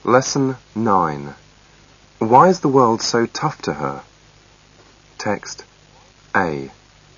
Lesson 9. Why is the world so tough to her? Text A.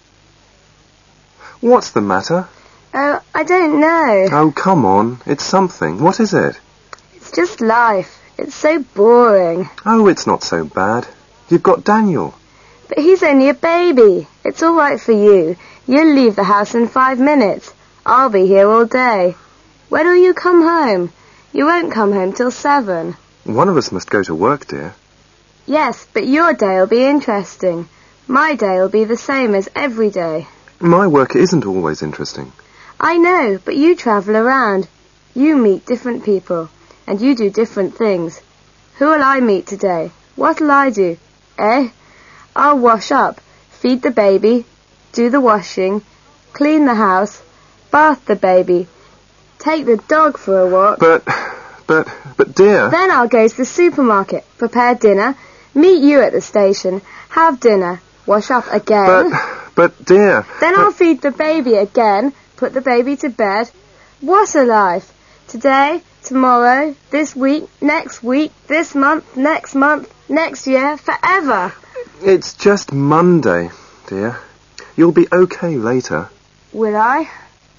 What's the matter? Oh, I don't know. Oh, come on. It's something. What is it? It's just life. It's so boring. Oh, it's not so bad. You've got Daniel. But he's only a baby. It's all right for you. You'll leave the house in 5 minutes. I'll be here all day. When will you come home? You won't come home till 7. One of us must go to work, dear. Yes, but your day will be interesting. My day will be the same as every day. My work isn't always interesting. I know, but you travel around. You meet different people, and you do different things. Who will I meet today? What'll I do? I'll wash up, feed the baby, do the washing, clean the house, bath the baby, take the dog for a walk. But dear... Then I'll go to the supermarket, prepare dinner, meet you at the station, have dinner, wash up again. But dear... Then I'll feed the baby again, put the baby to bed. What a life! Today, tomorrow, this week, this month, next year, forever. It's just Monday, dear. You'll be okay later. Will I?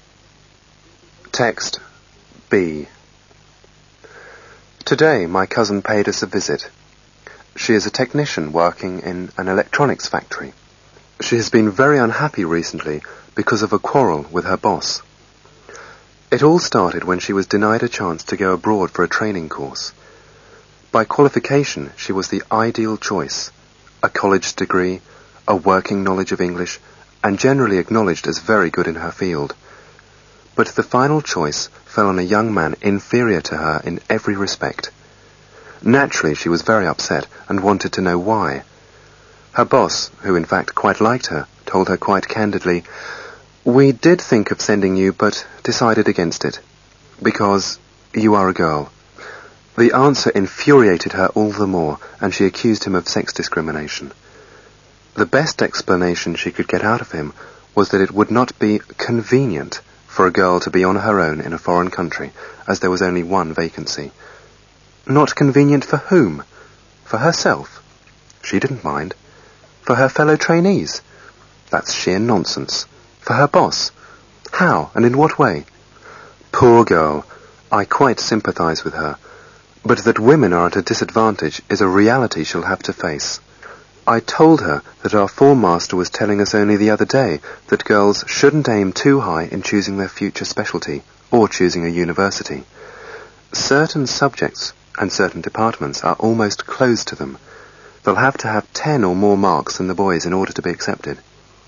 Text B. Today my cousin paid us a visit. She is a technician working in an electronics factory. She has been very unhappy recently because of a quarrel with her boss. It all started when she was denied a chance to go abroad for a training course. By qualification, she was the ideal choice. A college degree, a working knowledge of English, and generally acknowledged as very good in her field. But the final choice fell on a young man inferior to her in every respect. Naturally, she was very upset and wanted to know why. Her boss, who in fact quite liked her, told her quite candidly, "We did think of sending you, but decided against it, because you are a girl." The answer infuriated her all the more, and she accused him of sex discrimination. The best explanation she could get out of him was that it would not be convenient for a girl to be on her own in a foreign country, as there was only one vacancy. Not convenient for whom? For herself? She didn't mind. For her fellow trainees? That's sheer nonsense. For her boss? How and in what way? Poor girl. I quite sympathize with her. But that women are at a disadvantage is a reality she'll have to face. I told her that our form master was telling us only the other day that girls shouldn't aim too high in choosing their future specialty or choosing a university. Certain subjects and certain departments are almost closed to them. They'll have to have 10 or more marks than the boys in order to be accepted.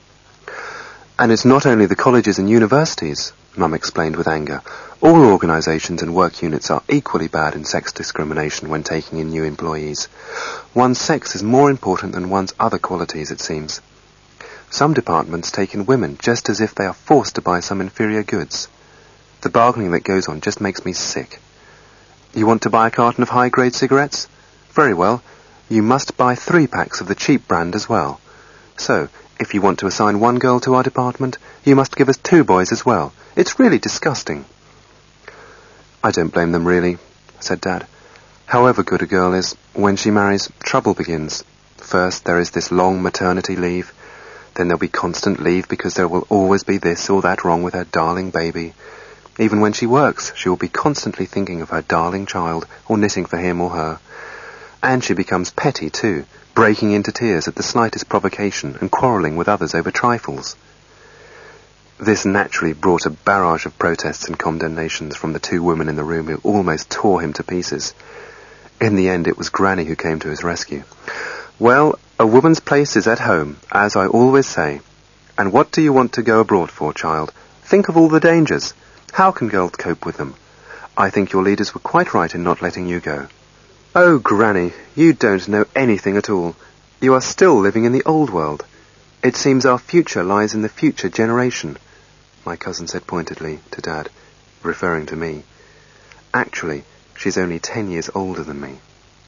And it's not only the colleges and universities, Mum explained with anger. All organisations and work units are equally bad in sex discrimination when taking in new employees. One's sex is more important than one's other qualities, it seems. Some departments take in women just as if they are forced to buy some inferior goods. The bargaining that goes on just makes me sick. You want to buy a carton of high-grade cigarettes? Very well, you must buy 3 packs of the cheap brand as well. So, if you want to assign one girl to our department, you must give us 2 boys as well. It's really disgusting. I don't blame them, really, said Dad. However good a girl is, when she marries, trouble begins. First, there is this long maternity leave. Then there'll be constant leave because there will always be this or that wrong with her darling baby. Even when she works, she will be constantly thinking of her darling child, or knitting for him or her. And she becomes petty, too, breaking into tears at the slightest provocation and quarrelling with others over trifles. This naturally brought a barrage of protests and condemnations from the 2 women in the room who almost tore him to pieces. In the end, it was Granny who came to his rescue. "Well, a woman's place is at home, as I always say. And what do you want to go abroad for, child? Think of all the dangers. How can girls cope with them? I think your leaders were quite right in not letting you go." "Oh, Granny, you don't know anything at all. You are still living in the old world. It seems our future lies in the future generation," my cousin said pointedly to Dad, referring to me. Actually, she's only 10 years older than me.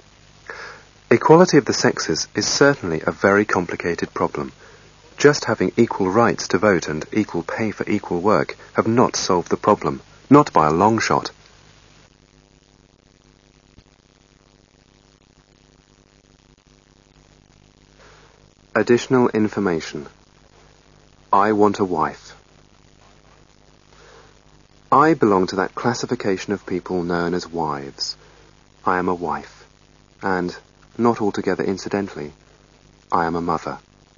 Equality of the sexes is certainly a very complicated problem. Just having equal rights to vote and equal pay for equal work have not solved the problem, not by a long shot. Additional information. I want a wife. I belong to that classification of people known as wives. I am a wife. And, not altogether incidentally, I am a mother.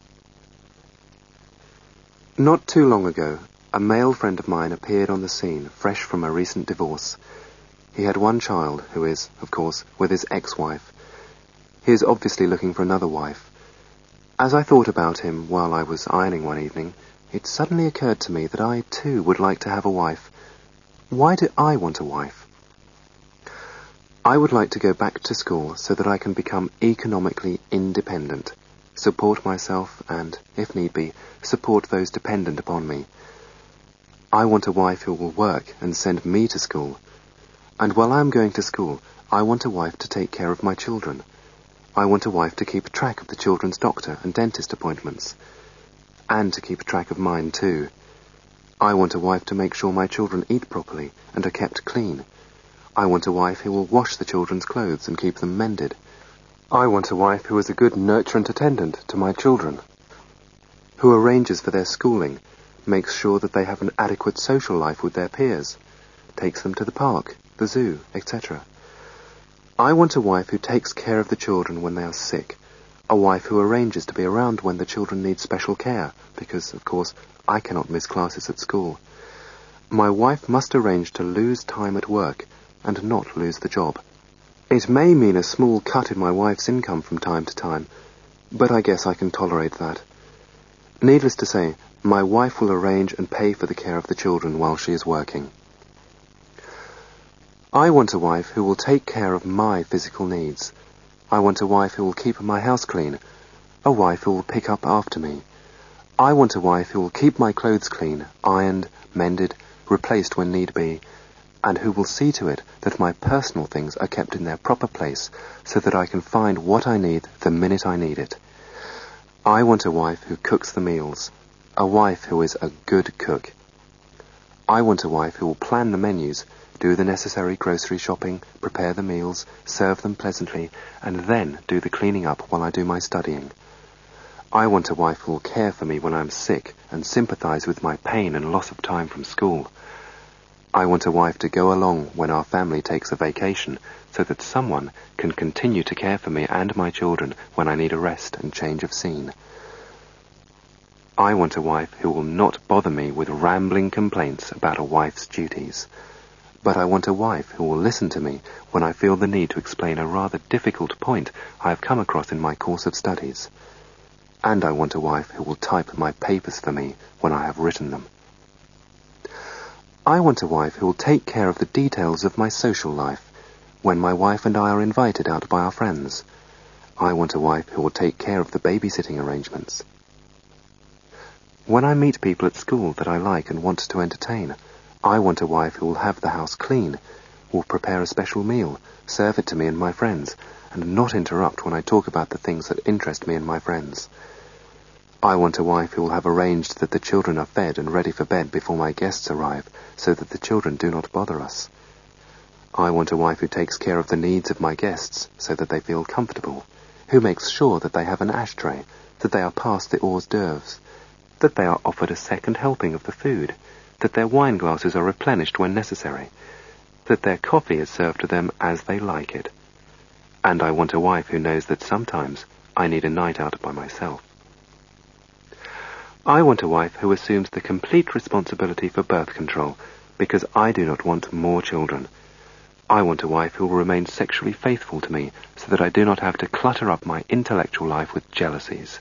Not too long ago, a male friend of mine appeared on the scene, fresh from a recent divorce. He had one child, who is, of course, with his ex-wife. He is obviously looking for another wife. As I thought about him while I was ironing one evening, it suddenly occurred to me that I, too, would like to have a wife. Why do I want a wife? I would like to go back to school so that I can become economically independent, support myself and, if need be, support those dependent upon me. I want a wife who will work and send me to school. And while I am going to school, I want a wife to take care of my children. I want a wife to keep track of the children's doctor and dentist appointments. And to keep track of mine too. I want a wife to make sure my children eat properly and are kept clean. I want a wife who will wash the children's clothes and keep them mended. I want a wife who is a good nurturant attendant to my children, who arranges for their schooling, makes sure that they have an adequate social life with their peers, takes them to the park, the zoo, etc. I want a wife who takes care of the children when they are sick, a wife who arranges to be around when the children need special care, because, of course, I cannot miss classes at school. My wife must arrange to lose time at work and not lose the job. It may mean a small cut in my wife's income from time to time, but I guess I can tolerate that. Needless to say, my wife will arrange and pay for the care of the children while she is working. I want a wife who will take care of my physical needs. I want a wife who will keep my house clean, a wife who will pick up after me. I want a wife who will keep my clothes clean, ironed, mended, replaced when need be, and who will see to it that my personal things are kept in their proper place so that I can find what I need the minute I need it. I want a wife who cooks the meals, a wife who is a good cook. I want a wife who will plan the menus, do the necessary grocery shopping, prepare the meals, serve them pleasantly, and then do the cleaning up while I do my studying. I want a wife who will care for me when I am sick and sympathize with my pain and loss of time from school. I want a wife to go along when our family takes a vacation so that someone can continue to care for me and my children when I need a rest and change of scene. I want a wife who will not bother me with rambling complaints about a wife's duties. But I want a wife who will listen to me when I feel the need to explain a rather difficult point I have come across in my course of studies. And I want a wife who will type my papers for me when I have written them. I want a wife who will take care of the details of my social life when my wife and I are invited out by our friends. I want a wife who will take care of the babysitting arrangements. When I meet people at school that I like and want to entertain, I want a wife who will have the house clean, will prepare a special meal, serve it to me and my friends, and not interrupt when I talk about the things that interest me and my friends. I want a wife who will have arranged that the children are fed and ready for bed before my guests arrive, so that the children do not bother us. I want a wife who takes care of the needs of my guests, so that they feel comfortable, who makes sure that they have an ashtray, that they are passed the hors d'oeuvres, that they are offered a second helping of the food, that their wine glasses are replenished when necessary, that their coffee is served to them as they like it. And I want a wife who knows that sometimes I need a night out by myself. I want a wife who assumes the complete responsibility for birth control, because I do not want more children. I want a wife who will remain sexually faithful to me, so that I do not have to clutter up my intellectual life with jealousies.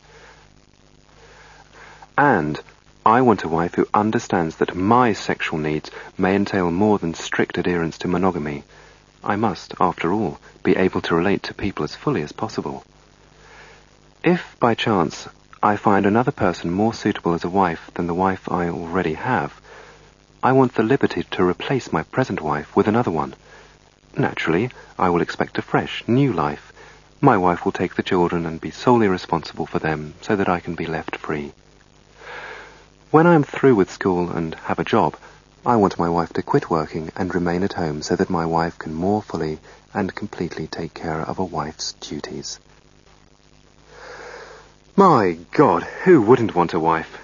And I want a wife who understands that my sexual needs may entail more than strict adherence to monogamy. I must, after all, be able to relate to people as fully as possible. If, by chance, I find another person more suitable as a wife than the wife I already have, I want the liberty to replace my present wife with another one. Naturally, I will expect a fresh, new life. My wife will take the children and be solely responsible for them so that I can be left free. When I am through with school and have a job, I want my wife to quit working and remain at home so that my wife can more fully and completely take care of a wife's duties. My God, who wouldn't want a wife?